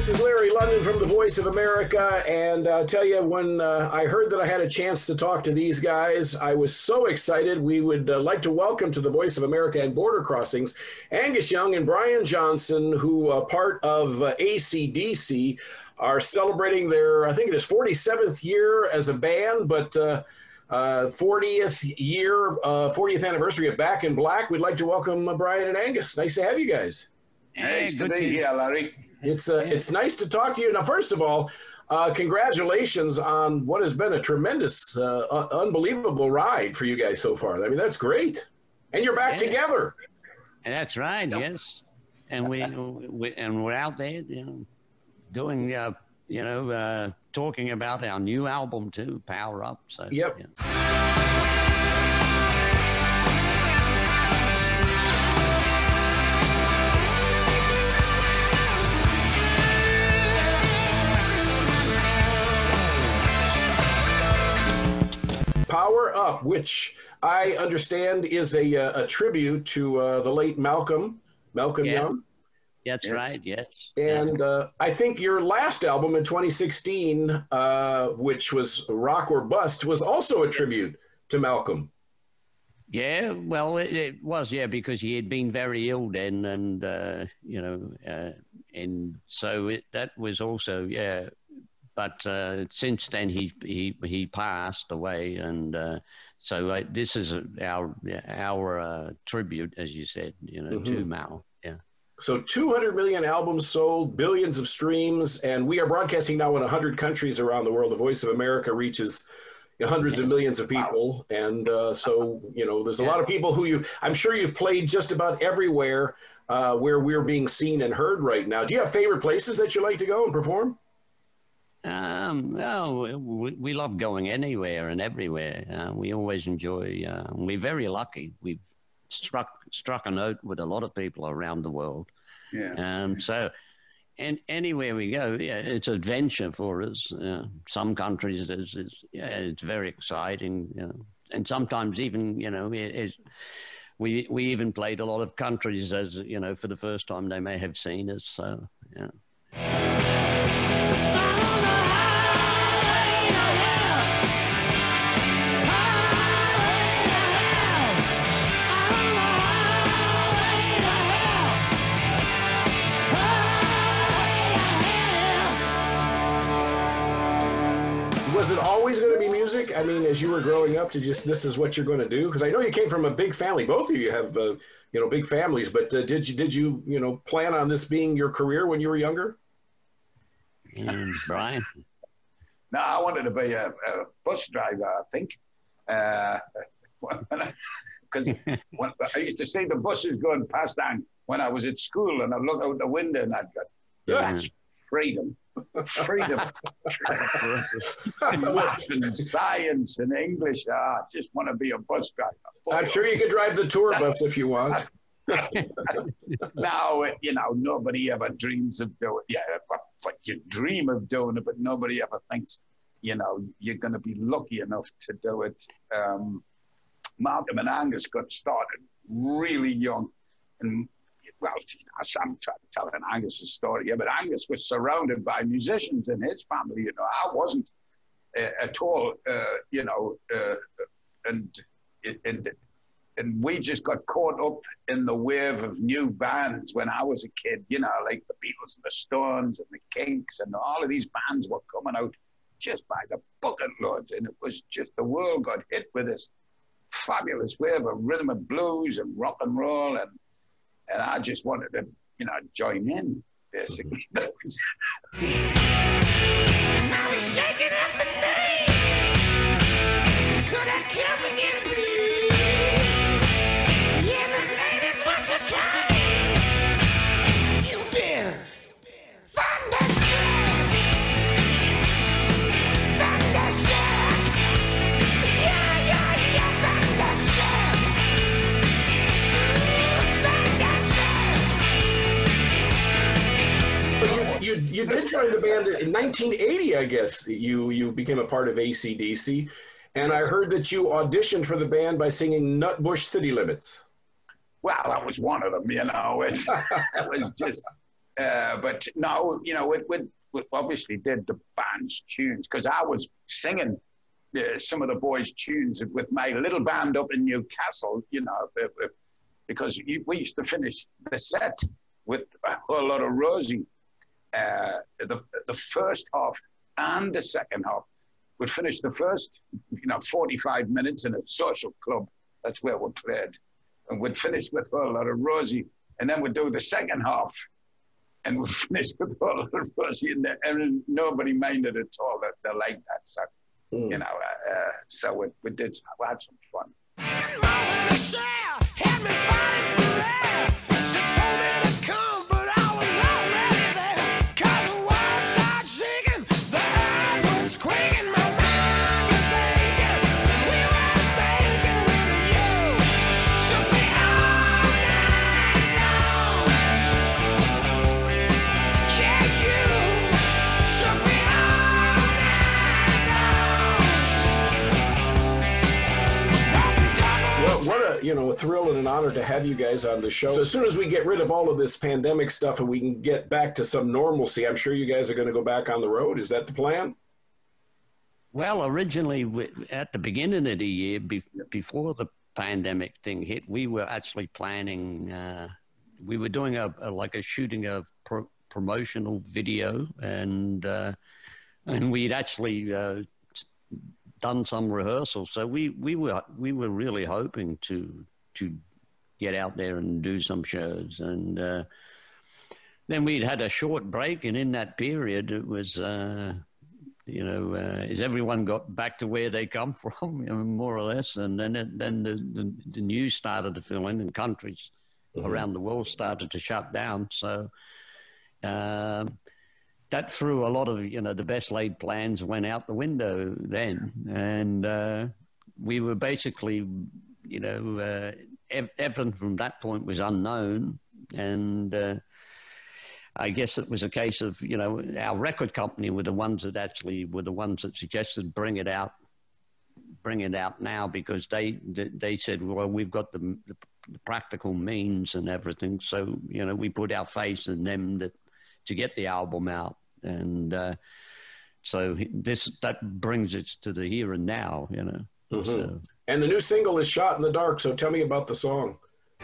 This is Larry London from the Voice of America, and I'll tell you, when I heard that I had a chance to talk to these guys, I was so excited. We would like to welcome to the Voice of America and Border Crossings, Angus Young and Brian Johnson, who part of AC/DC, are celebrating their, I think it is 47th year as a band, but 40th anniversary of Back in Black. We'd like to welcome Brian and Angus. Nice to have you guys. Nice to be here, Larry. It's nice to talk to you. Now, first of all, congratulations on what has been a tremendous, unbelievable ride for you guys so far. I mean, that's great. And you're back together. That's right, yes. And we're out there, doing, talking about our new album too, Power Up. So yep. Yeah. Power Up, which I understand is a tribute to the late Malcolm Young. That's right, yes. And I think your last album in 2016, which was Rock or Bust, was also a tribute to Malcolm. Yeah, well, it was, because he had been very ill then, and, and so that was also, But since then, he passed away, and so this is our tribute, as you said, to Mal. Yeah. So 200 million albums sold, billions of streams, and we are broadcasting now in 100 countries around the world. The Voice of America reaches hundreds of millions of people, and so there's a lot of people who I'm sure you've played just about everywhere where we're being seen and heard right now. Do you have favorite places that you like to go and perform? We love going anywhere and everywhere. We always enjoy, we're very lucky. We've struck a note with a lot of people around the world. Yeah. And anywhere we go, it's adventure for us. Some countries, it's very exciting. And sometimes even, we even played a lot of countries as, for the first time they may have seen us. So, yeah. Was it always going to be music? I mean, as you were growing up, this is what you're going to do? Because I know you came from a big family. Both of you have, big families. But did you plan on this being your career when you were younger? Brian? No, I wanted to be a bus driver, I think. Because I used to see the buses going past when I was at school, and I'd look out the window and I'd go, that's freedom. Freedom. And science and English. I just want to be a bus driver. I'm sure you could drive the tour bus if you want. Now, nobody ever dreams of doing it. Yeah, but you dream of doing it, but nobody ever thinks, you're going to be lucky enough to do it. Malcolm and Angus got started really young. And, well, I'm telling Angus's story here, but Angus was surrounded by musicians in his family. I wasn't at all, and we just got caught up in the wave of new bands when I was a kid, like the Beatles and the Stones and the Kinks, and all of these bands were coming out just by the bucket load. And it was just, the world got hit with this fabulous wave of rhythm and blues and rock and roll. And I just wanted to, join in, basically. I was shaking up the days. Could I come again, please? Yeah, the ladies want to come. You've been thunderstruck. Thunderstruck. Yeah, thunderstruck. Thunderstruck. You did join the band in 1980, I guess. You became a part of AC/DC. And I heard that you auditioned for the band by singing Nutbush City Limits. Well, that was one of them, It was just, But no, you know, we obviously did the band's tunes because I was singing some of the boys' tunes with my little band up in Newcastle, you know, because we used to finish the set with a whole lot of Rosie. The first half and the second half. We'd finish the first, 45 minutes in a social club. That's where we played. And we'd finish with a whole lot of Rosie. And then we'd do the second half. And we'd finish with a whole lot of Rosie. And nobody minded at all. They liked that. So, so we had some fun. A thrill and an honor to have you guys on the show. So as soon as we get rid of all of this pandemic stuff and we can get back to some normalcy, I'm sure you guys are going to go back on the road. Is that the plan? Well, originally, at the beginning of the year, before the pandemic thing hit, we were actually planning, we were doing shooting a promotional video, and we'd actually done some rehearsals. So we were really hoping to get out there and do some shows. And then we'd had a short break, and in that period, it was, as everyone got back to where they come from, more or less. And then the news started to fill in, and countries around the world started to shut down. So that threw a lot of, the best laid plans went out the window then. And we were basically, everything from that point was unknown. And I guess it was a case of, our record company were the ones that suggested bring it out now, because they said, well, we've got the practical means and everything. So, we put our faith in them to get the album out. And so that brings us to the here and now, So. And the new single is Shot in the Dark. So tell me about the song.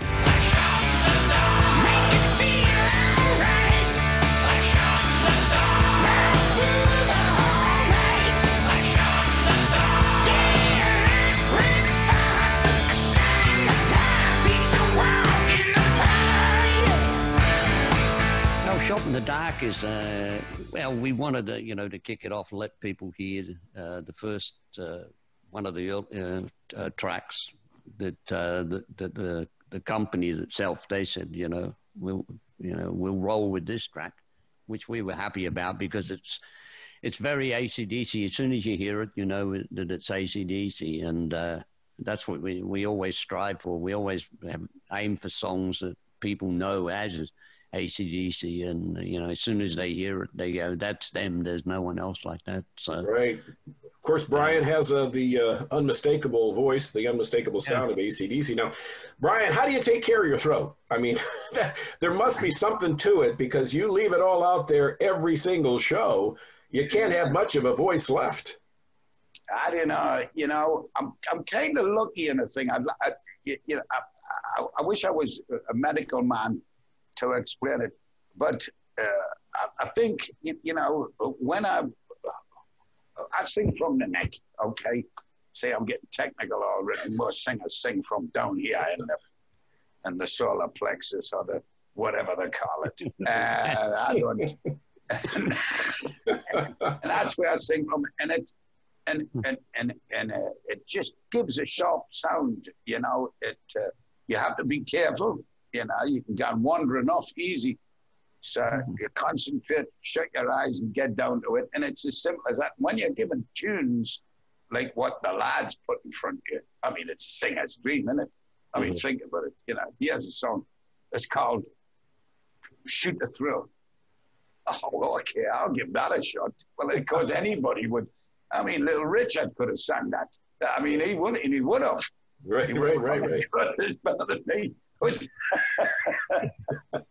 Shot in the Dark is, we wanted to, to kick it off and let people hear the first one of the tracks that the company itself, they said, we'll roll with this track, which we were happy about because it's very AC/DC. As soon as you hear it, you know that it's AC/DC, and that's what we always strive for. We always aim for songs that people know as AC/DC, and as soon as they hear it, they go, "That's them. There's no one else like that." So right. Of course, Brian has the unmistakable voice, the unmistakable sound of AC/DC. Now, Brian, how do you take care of your throat? I mean, there must be something to it because you leave it all out there every single show. You can't have much of a voice left. I don't know. I'm kind of lucky in a thing. I wish I was a medical man to explain it, but I think when I sing from the neck, okay? Say I'm getting technical already. Most singers sing from down here in the solar plexus or the whatever they call it. I don't. And that's where I sing from, and it's it just gives a sharp sound. You have to be careful. You can get wandering off easy. So you concentrate, shut your eyes and get down to it. And it's as simple as that. When you're given tunes like what the lads put in front of you, I mean, it's a singer's dream, isn't it? I mean, think about it. Here's a song. It's called Shoot the Thrill. Oh, okay, I'll give that a shot. Well, because anybody would. I mean, Little Richard could have sung that. I mean, he would have. Right. It's better than me.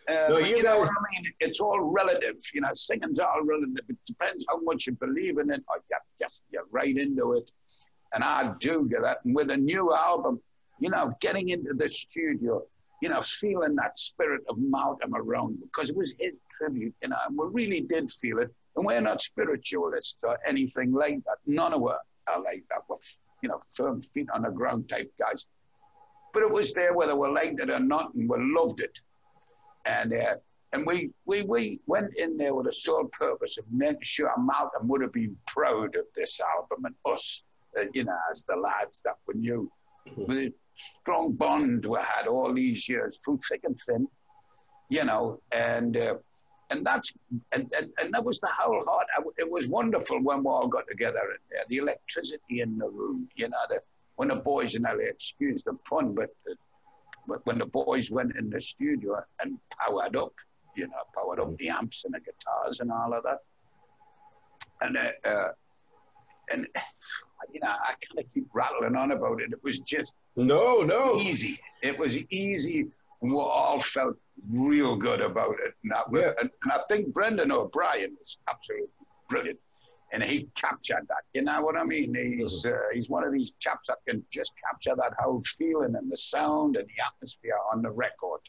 No, but you you know guys. what I mean? It's all relative. You know, singing's all relative. It depends how much you believe in it, or you're right into it. And I do get that. And with a new album, you know, getting into the studio, you know, feeling that spirit of Malcolm around, because it was his tribute, you know, and we really did feel it. And we're not spiritualists or anything like that. None of us are like that. We're, you know, firm feet on the ground type guys. But it was there whether we liked it or not, and we loved it. And we went in there with a sole purpose of making sure Malcolm would have been proud of this album and us, you know, as the lads that we knew. With a strong bond we had all these years through thick and thin, you know, and that was the whole heart. It was wonderful when we all got together in there. The electricity in the room, you know, when the boys, you know, they excuse the pun, but when the boys went in the studio and powered up the amps and the guitars and all of that, and you know, I kind of keep rattling on about it. It was just easy. It was easy. We all felt real good about it. And I think Brendan O'Brien was absolutely brilliant. And he captured that. You know what I mean? He's one of these chaps that can just capture that whole feeling and the sound and the atmosphere on the record.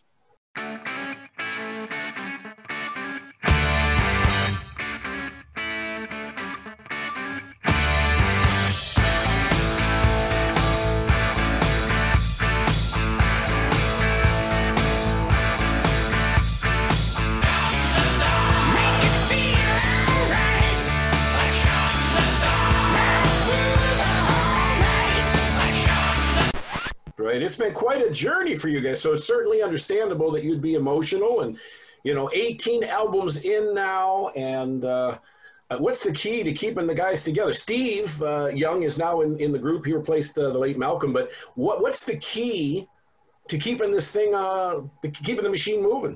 Right. It's been quite a journey for you guys. So it's certainly understandable that you'd be emotional and, you know, 18 albums in now. And what's the key to keeping the guys together? Steve Young is now in the group. He replaced the late Malcolm. But what's the key to keeping this thing, keeping the machine moving?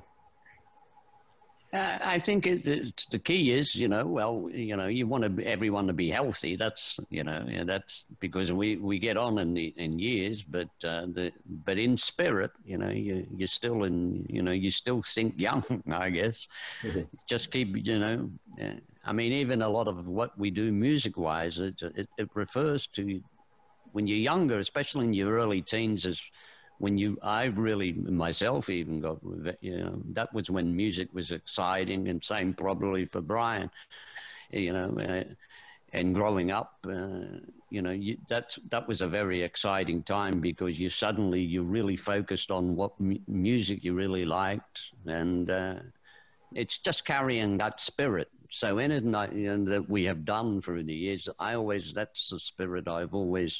I think it's the key is, you know, well, you know, you want everyone to be healthy. That's, you know, that's because we get on in years, but in spirit, you know, you're still you still think young, I guess. Mm-hmm. Just keep, you know, I mean, even a lot of what we do music wise, it refers to when you're younger, especially in your early teens, is when I really myself even got, you know, that was when music was exciting, and same probably for Brian, you know, and growing up, you know, that was a very exciting time because you really focused on what music you really liked, and it's just carrying that spirit. So anything that we have done through the years, that's the spirit I always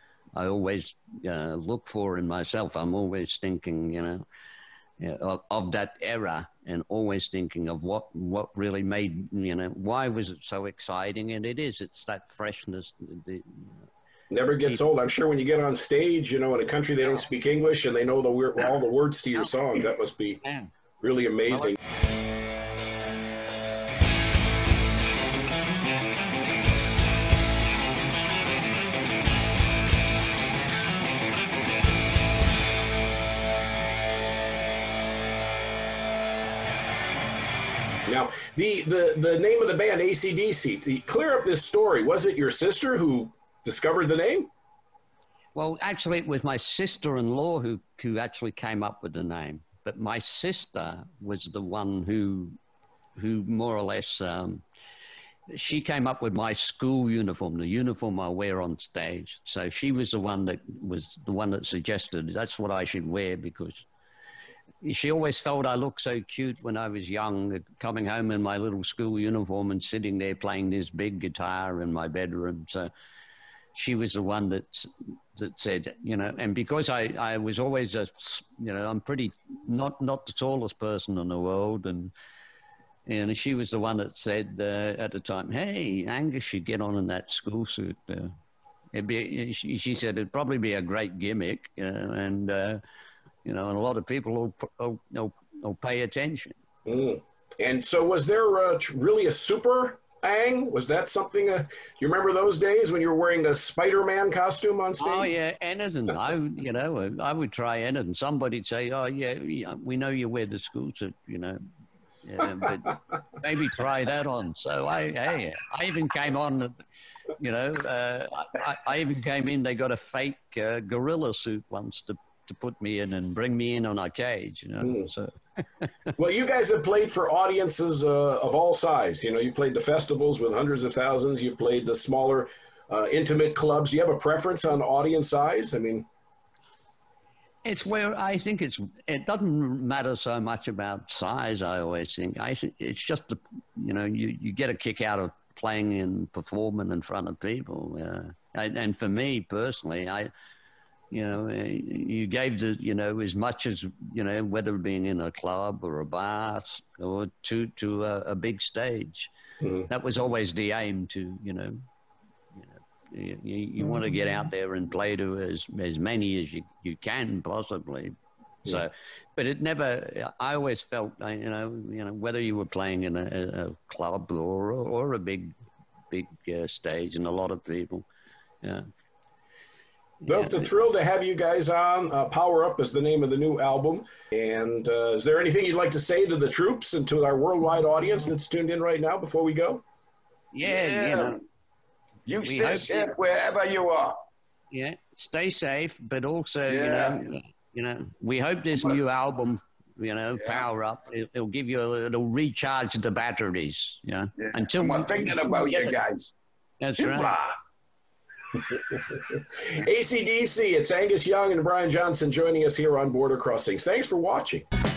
look for in myself. I'm always thinking, you know, of that era, and always thinking of what really made, you know, why was it so exciting? And it's that freshness. Never gets old. I'm sure when you get on stage, you know, in a country they don't speak English and they know all the words to your song, that must be really amazing. Now, the name of the band, AC/DC, clear up this story. Was it your sister who discovered the name? Well, actually, it was my sister-in-law who actually came up with the name. But my sister was the one who more or less, she came up with my school uniform, the uniform I wear on stage. So she was the one that suggested that's what I should wear, because she always felt I looked so cute when I was young, coming home in my little school uniform and sitting there playing this big guitar in my bedroom. So she was the one that said, you know, and because I was always I'm pretty not the tallest person in the world, and she was the one that said at the time, "Hey, Angus should get on in that school suit." She said it'd probably be a great gimmick, and. You know, and a lot of people will pay attention. Mm. And so was there really a super Ang? Was that something? You remember those days when you were wearing a Spider-Man costume on stage? Oh yeah, anything. I would try anything. Somebody'd say, "Oh yeah, we know you wear the school suit," yeah, but maybe try that on. So I even came on. I even came in. They got a fake gorilla suit once to put me in and bring me in on our cage. So. Well, you guys have played for audiences of all size. You played the festivals with hundreds of thousands. You played the smaller, intimate clubs. Do you have a preference on audience size? I mean, it's where I think it doesn't matter so much about size. I always think it's just you get a kick out of playing and performing in front of people. And for me personally, you gave as much as, whether being in a club or a bar or to a big stage. Mm-hmm. That was always the aim to, you want to get out there and play to as many as you can possibly. Yeah. So, but it never, I always felt, whether you were playing in a club or a big stage and a lot of people, yeah. Well, it's a thrill to have you guys on. Power Up is the name of the new album. And is there anything you'd like to say to the troops and to our worldwide audience that's tuned in right now before we go? Yeah. You stay safe wherever you are. Yeah, stay safe, but also, we hope this new album, Power Up, it'll give you it'll recharge the batteries. Yeah. Until we're thinking about you guys. That's right. AC/DC, it's Angus Young and Brian Johnson joining us here on Border Crossings. Thanks for watching.